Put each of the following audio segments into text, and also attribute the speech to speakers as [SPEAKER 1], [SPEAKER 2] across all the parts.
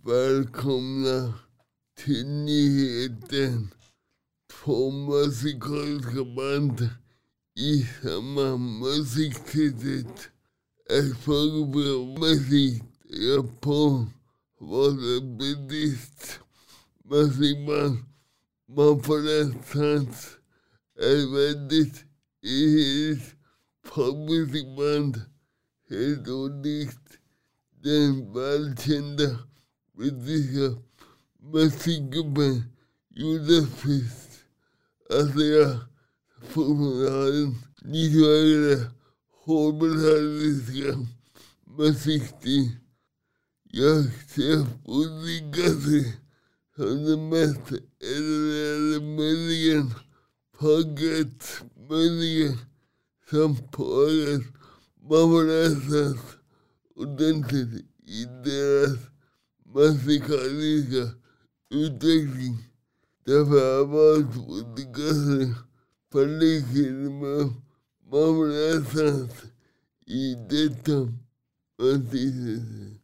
[SPEAKER 1] välkomna till nyheten. Två musikaliska band i samma musiktitel. Ett program musik jag på var det buddhist musikband. Man får någonstans ett väldigt ihärdigt popmusikband. Helt olikt den välkända brittiska musikgruppen Judas Priest. Alltså jag fortfarande har en lite högre hårdmetalleriska musikstil. Jag ser olika sig som det mest eller möjligen paget, möjligen som paget man får läsas ordentligt i deras musikaliska utveckling. Därför har jag valt olika sig för likhet med man får läsas i detta musiktitel.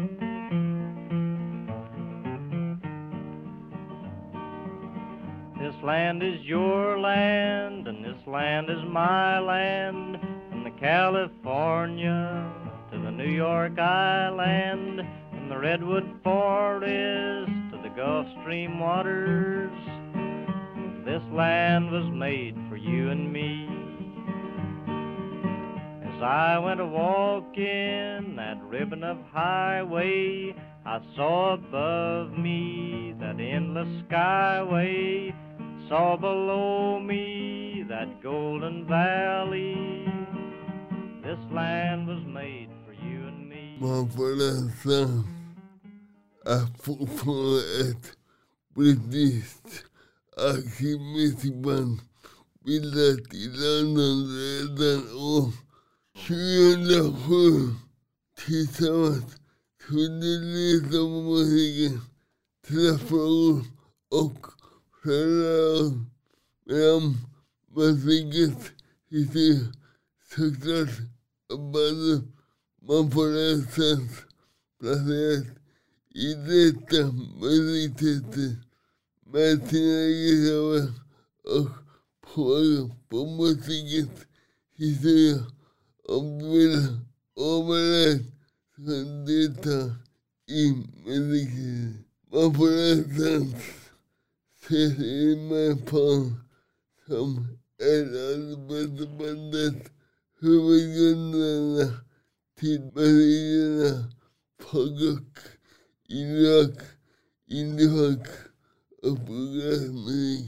[SPEAKER 2] This land is your land, and this land is my land. From the California to the New York Island, from the Redwood Forest to the Gulf Stream waters, this land was made for you and me. As I went a walking that ribbon of highway, I saw above me that endless skyway, saw below me that golden valley. This land was made for you and me.
[SPEAKER 1] Man får nästan att fortfarande ett brittiskt arkivmusikband bildat i London redan år 2007. Tillsammans kunde leta på musiken, träffa ord och föra fram musikens historia. Såklart bandet man får nästan placerat i detta musiktitel med sina gitarrer och på musikens historia. Om du vill överlägga så delta i musiken. Man får nästan se sig med på som ett arbetsbandet huvudgrunderna till musikerna folk, indie-rock och programmusik.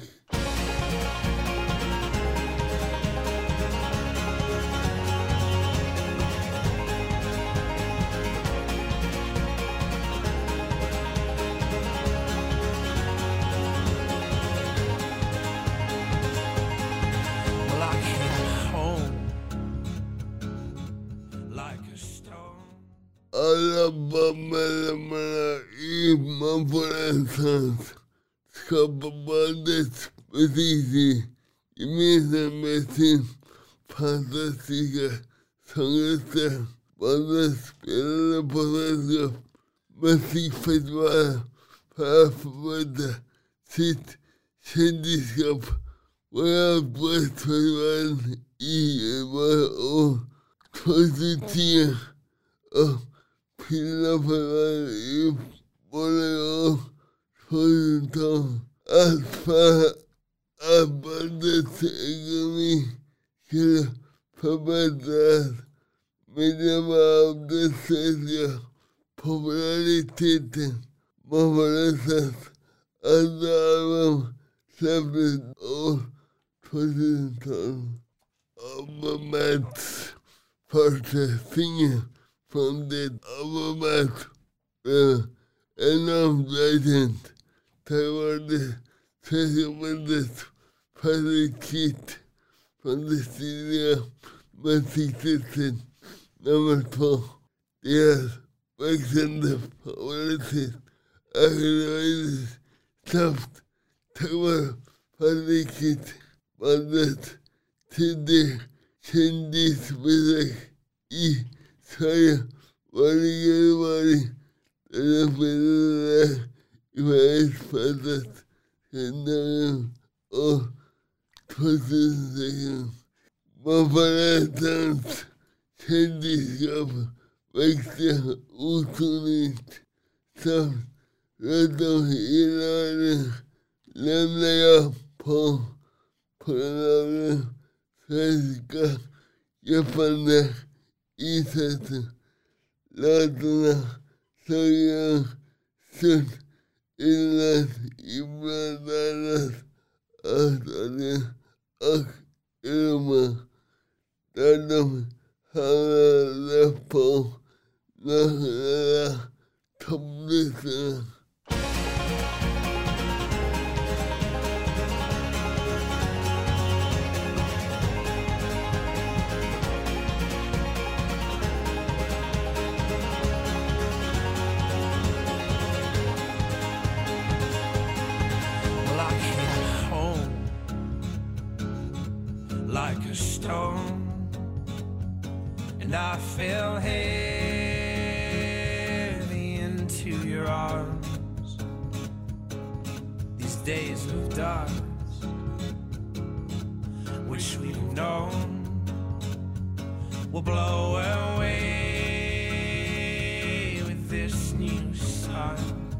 [SPEAKER 1] Alla bandmedlemmarna i Man får nästan skapa bandets musikstil gemensamt med sin fantastiska sångerska. Bandet spelade på svenska musikfestivaler för att förbättra sitt kändisskap. Royalfestivalen i år 2010 och Pillarfestivalen i både år 2012. Allt för att bandets ekonomi skulle förbättras med hjälp av den svenska populariteten. Man får nästan andra album släpptes år 2012. Albumets första singel från det albumet är enormt välkänt. Tack vare det svenska bandets Kit från det tidiga musiktiteln nummer 2. Deras växande popularitet ökade snabbt tack vare Kit. Bandet tidig kändisbesök i Sverige varje januari. Där de spelade varias patas sentadas o posiciones. Más para tanto, handicap, vexia, usunit, sam, ratos y la mega palabra física, yapana y sata, la tuna, soya, sun, y las ibradas, hasta ilma, tanam, halapo, la tableta.
[SPEAKER 3] Like a stone, and I fell heavy into your arms. These days of dark, which we've known, will blow away with this new sun.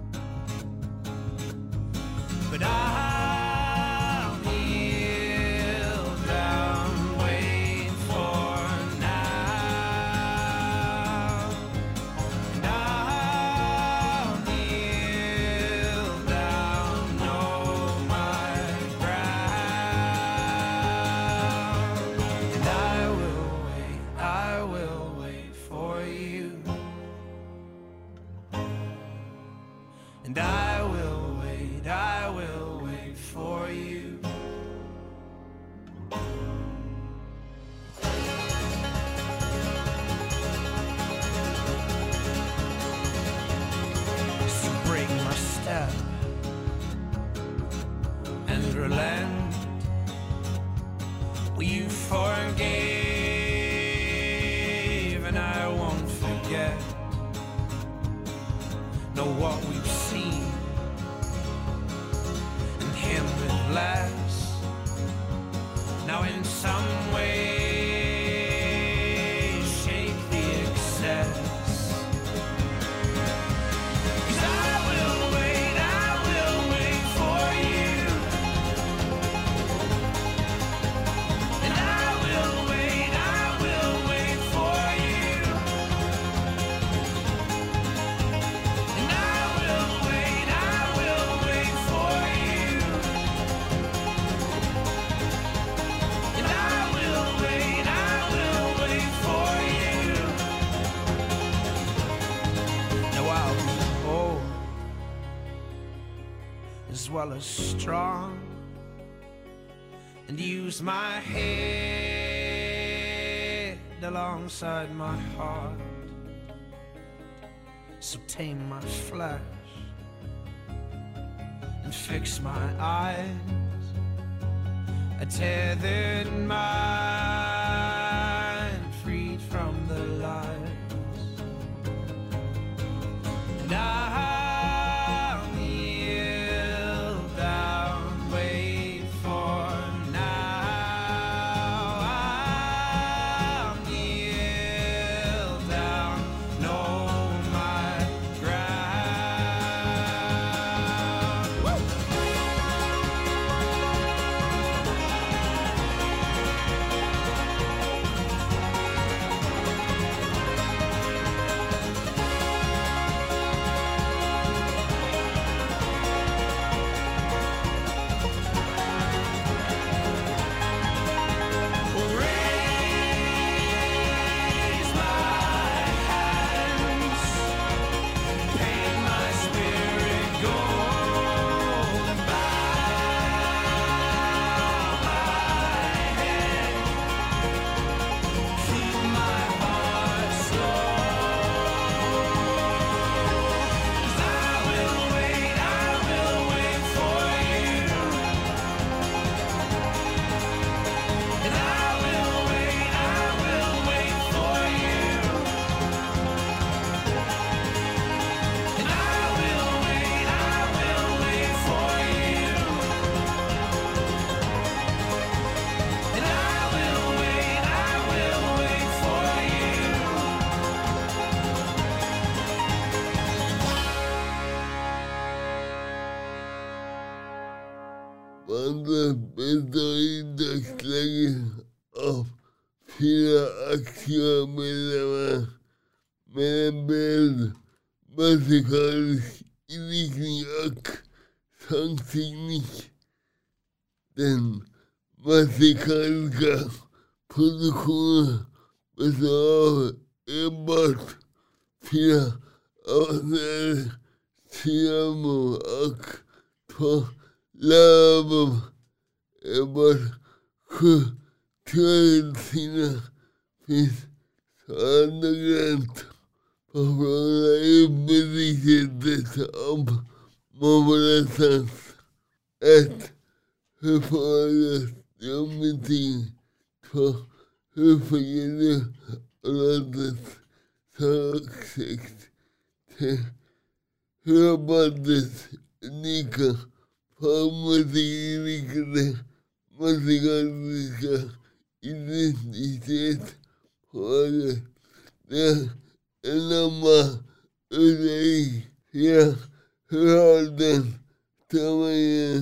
[SPEAKER 3] But I'll kneel down, wait for now. And I'll kneel down, know my ground. And I will wait for you. And I will wait for you. So break my step and relent. Well, you forgave, and I won't forget. Know what we've seen, and him with less. Now in some way, shake the excess. 'Cause I will wait for you. And I will wait for you. And I will wait for you. And I will wait for you. Now I'll be old as well as strong, and use my head alongside my heart. So tame my flesh and fix my eyes, a tethered mind freed from the lies. And I'll kneel down, wait for now. I'll kneel down, know my ground. Woo!
[SPEAKER 1] Banda bedoidaksläge av 4 aktiva medlemmar med en bred musikalisk inriktning och sångteknik. Den musikaliska produktionen består av enbart 4 avsnitt, 10 och 2 livealbum. Enbart 7 teorier finns annorlunda på frågan i betydelsen av mobilisans. 1. Hur förhållandet geometri. 2. Hur fungerar landet saksex. 3. Hur bandets unika formmusikinriktade musikaliska identitet påverkar det enorma uttryck. 4. Hur har den tämligen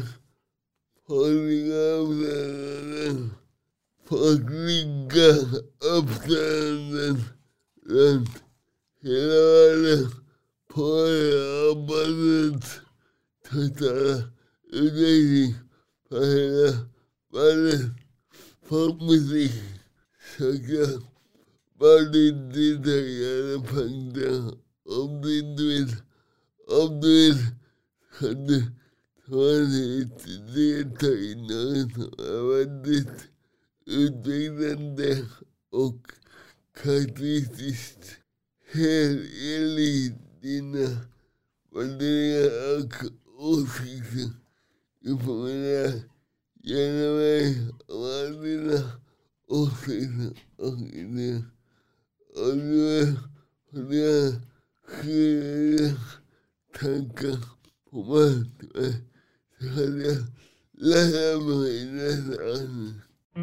[SPEAKER 1] folkliga uppträdanden runt hela världen påverkar bandets totala utveckling på hela världens folkmusik. Söka detaljerade punkter om du vill kan du delta i något väldigt utvecklande och karaktäristiskt helt enligt dina värderingar och åsikter. Informera gärna mig om alla dina åsikter och idéer. Och du har skilda tankar på mig så kan jag lära mig nästa avsnitt.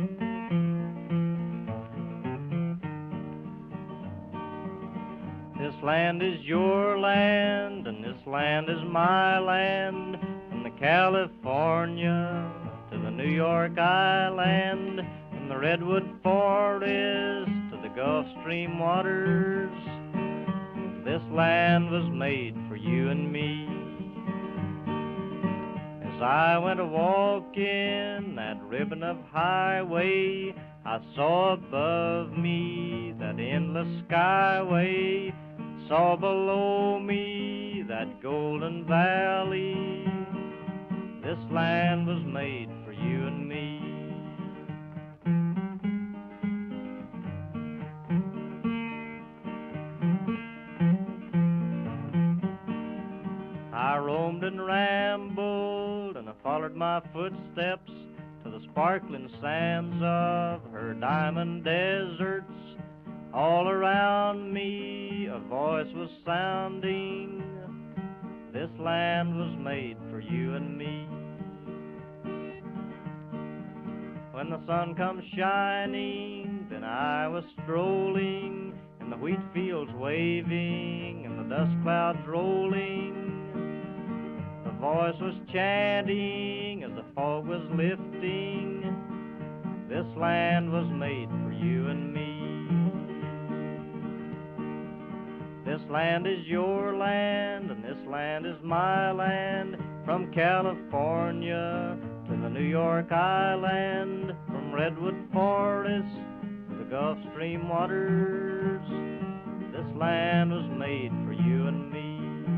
[SPEAKER 2] This land is your land, and this land is my land. From the California to the New York Island, from the Redwood Forest to the Gulf Stream waters. This land was made for you and me. As I went a-walking that ribbon of highway, I saw above me that endless skyway, saw below me that golden valley. This land was made for you and me. I roamed and rambled, and I followed my footsteps to the sparkling sands of her diamond deserts. All around me a voice was sounding, this land was made for you and me. When the sun comes shining, then I was strolling, and the wheat fields waving, and the dust clouds rolling. The voice was chanting as the fog was lifting, this land was made for you and me. This land is your land, and this land is my land. From California to the New York Island, from Redwood Forest to the Gulf Stream waters, this land was made for you and me.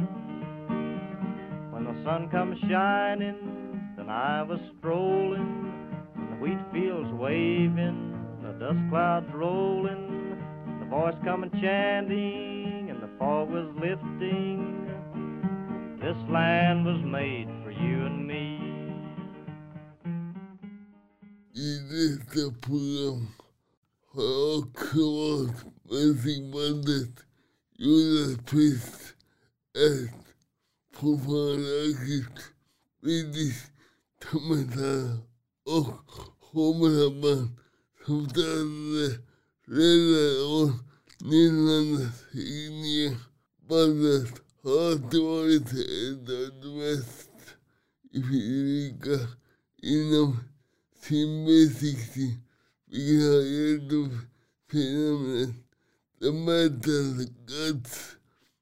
[SPEAKER 2] When the sun comes shining, then I was strolling, and the wheat fields waving, the dust clouds rolling, the voice coming chanting, and the fog was lifting. This land was made for you and me.
[SPEAKER 1] I detta program har jag också varit musikbandet Judas Priest, ett fortfarande aktivt brittiskt metal och homerband som startade redan år 1969. Bandet har alltid varit ett av de mest inflytelserika sin basic viajando fenomenos de metas guts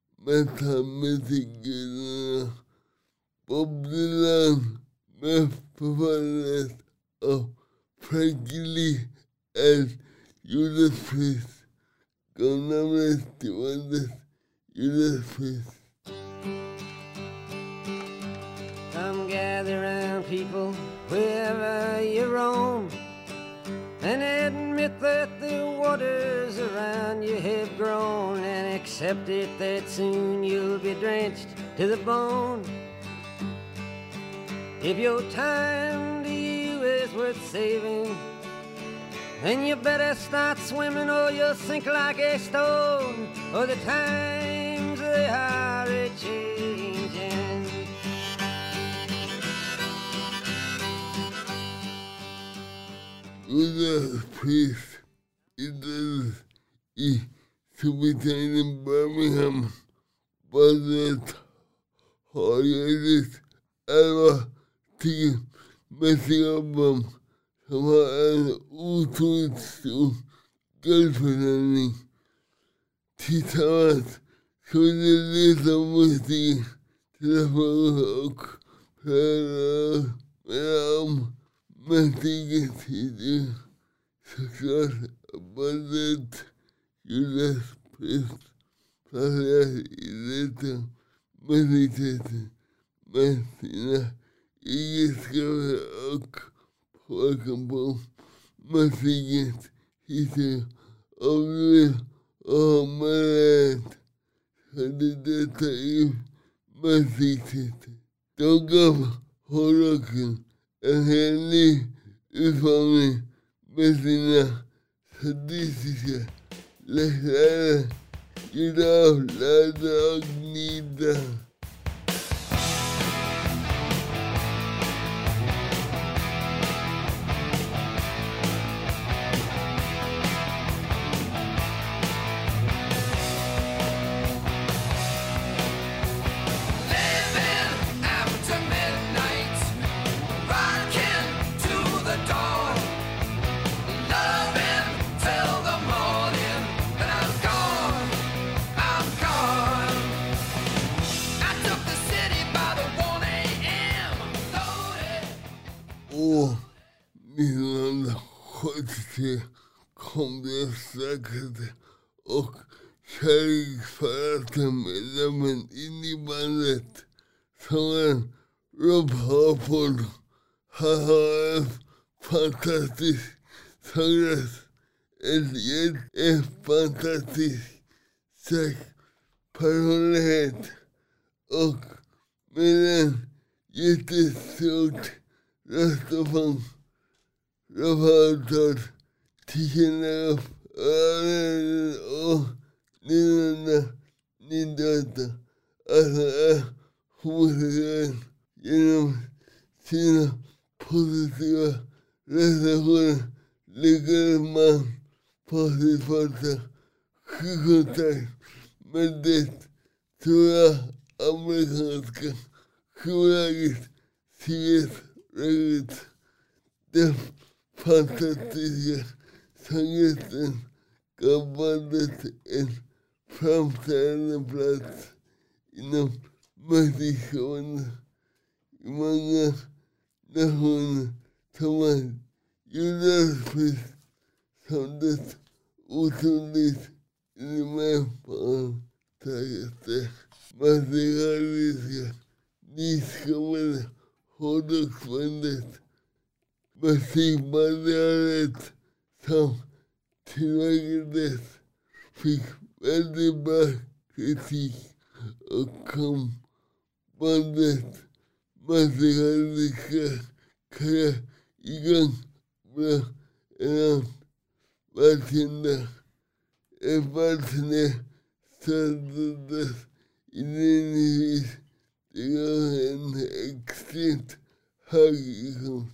[SPEAKER 1] mathematical popular mathematics of frankly and useless economic development useless.
[SPEAKER 4] Come gather round, people, wherever you roam, and admit that the waters around you have grown, and accept it that soon you'll be drenched to the bone. If your time to you is worth saving, then you better start swimming or you'll sink like a stone, or the times they are a-changing.
[SPEAKER 1] Una piece y subitación en Birmingham, Barnet, Hollywood, Alba, T. Mexico, sama ututu gelfenani titavat sudeli musti telefon meram metigeti success abundant useless peace para ileta meditate medina y escribe Welcome, Messias, he said, oh man, Hadidata, Messias, don't go, Horokin, and Henry, Ifami, Messina, Sadisha, Lehana, you know, la dog need that. Komplexakte och kärleksförhållanden in i bandet som en Rob Halford har en fantastisk sångröst. Ett fantastiskt stark personlighet och med en jättestort röstofan Rob Halford Tiene o ni data hasta música sino positiva reserva legal más positiva que contar mendet toda americana que sigues regret de fantástica sanguestan capaces en framträdande plats inom människoans i många nationer som man judasfisk som det otroligt gemensamma materialiska nyskapande hårdrocksbandet musikmaterialet som tillverkades fick väldigt bra kritik och kom bandet materialiska igång bra än vartenda partner startades inledningsvis. Det gav en extremt hög inkomst.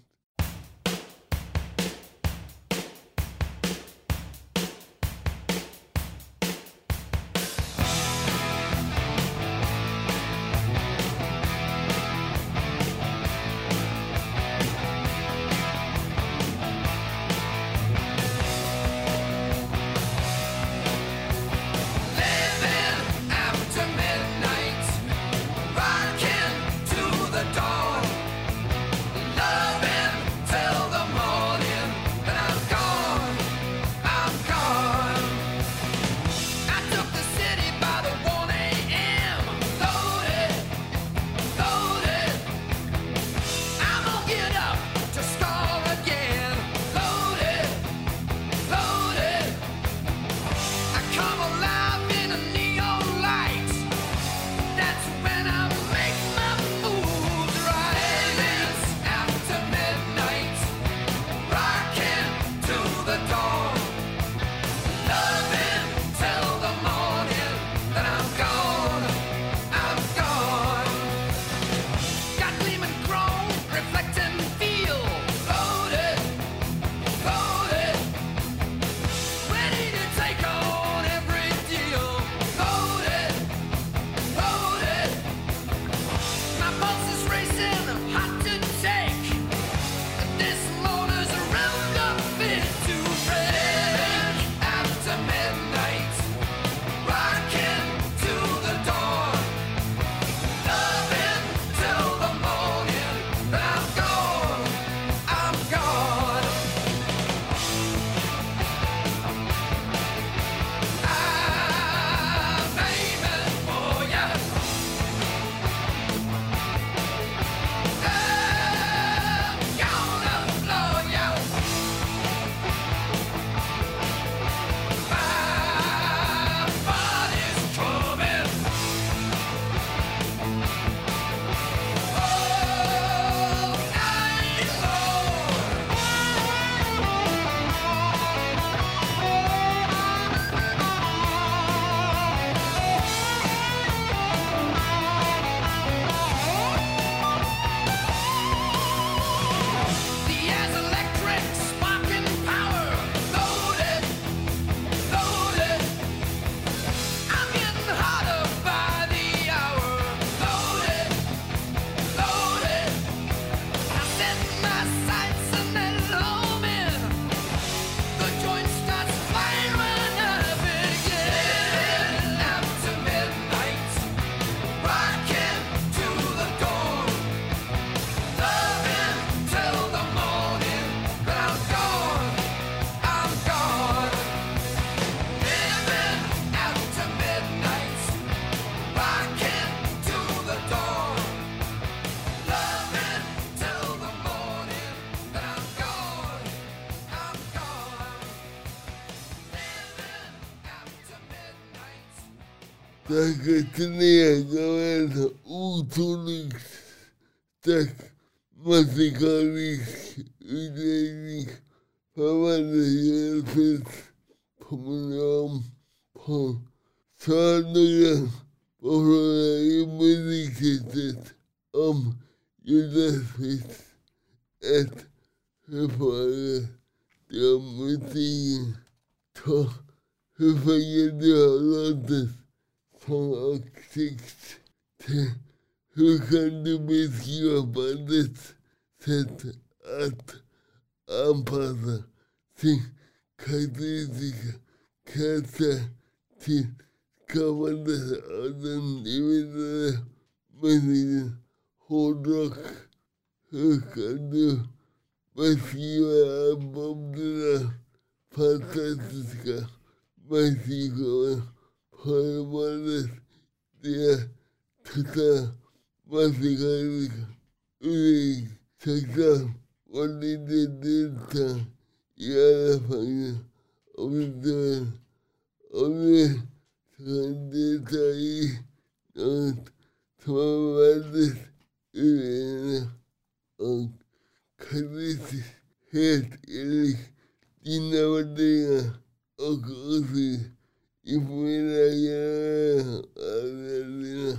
[SPEAKER 1] que tenía que haber utrolig tak matematisk udlægning for hvad det hjælpet på min arm på sådan på universitetet om hjælpet at høfere der musikken så høfere det holdet som opsigt til kan du beskrive bandets sæt at anpasse sin karakteristika karakter til skabende af den individuelle musikken hårdrock. Kan du beskrive albumets fantastiske musikere på bandet der total musikalsk udvikling, sektor, hvor det deltager i alle fanger og visuelt, og det kan deltage i noget, som er valgt udvikling og kritisk helt enig dine værdier og også i formiddagen af værdier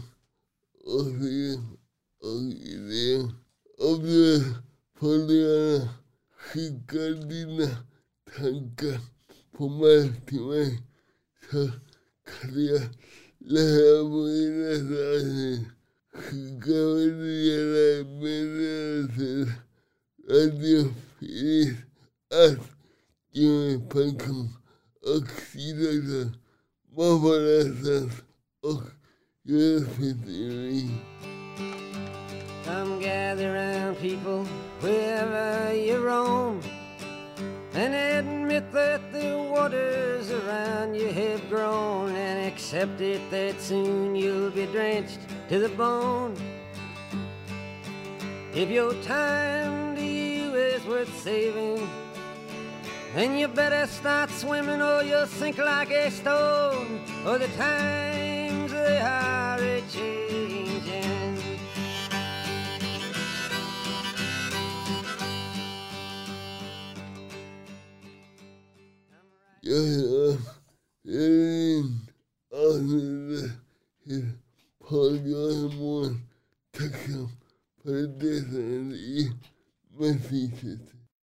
[SPEAKER 1] og idéer. Opleve forlærerne skikker dine tanker på mig til mig, så kan jeg lære på en af sig. Skikker værdierne med til Radio Filiz at give pension og sider hvorfor og hjælpedelig.
[SPEAKER 4] Come gather round, people, wherever you roam, and admit that the waters around you have grown, and accept it that soon you'll be drenched to the bone. If your time to you is worth saving, then you better start swimming or you'll sink like a stone, or the times they are a-changing.
[SPEAKER 1] Tak for det, i Massachusetts.